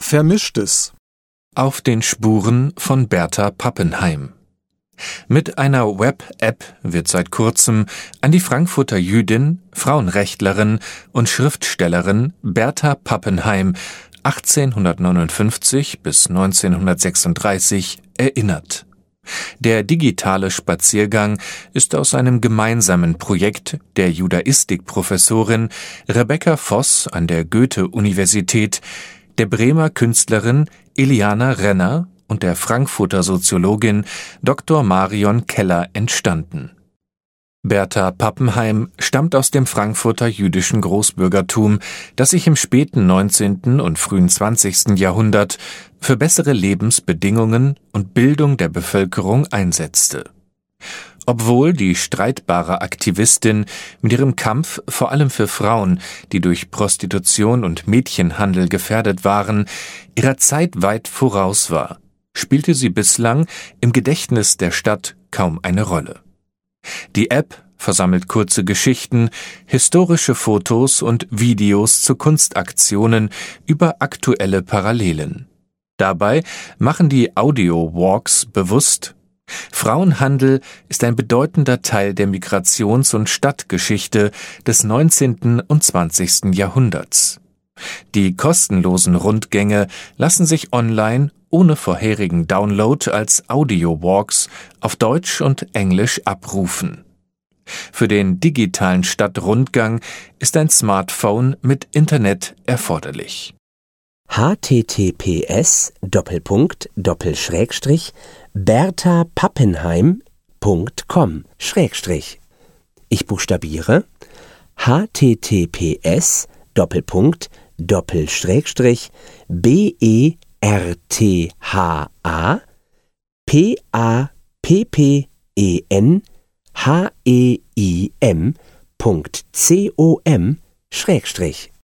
Vermischtes. Auf den Spuren von Bertha Pappenheim. Mit einer Web-App wird seit kurzem an die Frankfurter Jüdin, Frauenrechtlerin und Schriftstellerin Bertha Pappenheim 1859 bis 1936 erinnert. Der digitale Spaziergang ist aus einem gemeinsamen Projekt der Judaistikprofessorin Rebecca Voss an der Goethe-Universität, der Bremer Künstlerin Iliana Renner und der Frankfurter Soziologin Dr. Marion Keller entstanden. Bertha Pappenheim stammt aus dem Frankfurter jüdischen Großbürgertum, das sich im späten 19. und frühen 20. Jahrhundert für bessere Lebensbedingungen und Bildung der Bevölkerung einsetzte. Obwohl die streitbare Aktivistin mit ihrem Kampf vor allem für Frauen, die durch Prostitution und Mädchenhandel gefährdet waren, ihrer Zeit weit voraus war, spielte sie bislang im Gedächtnis der Stadt kaum eine Rolle. Die App versammelt kurze Geschichten, historische Fotos und Videos zu Kunstaktionen über aktuelle Parallelen. Dabei machen die Audio-Walks bewusst: Frauenhandel ist ein bedeutender Teil der Migrations- und Stadtgeschichte des 19. und 20. Jahrhunderts. Die kostenlosen Rundgänge lassen sich online ohne vorherigen Download als Audio-Walks auf Deutsch und Englisch abrufen. Für den digitalen Stadtrundgang ist ein Smartphone mit Internet erforderlich. https://berthapappenheim.com/ Ich buchstabiere: https://berthapappenheim.com/